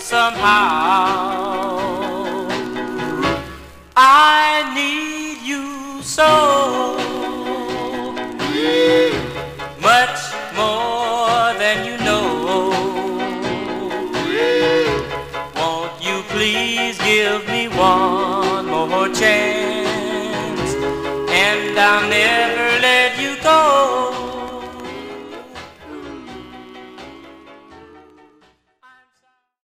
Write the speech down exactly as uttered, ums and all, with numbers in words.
somehow. I need you so much more than you know. Won't you please give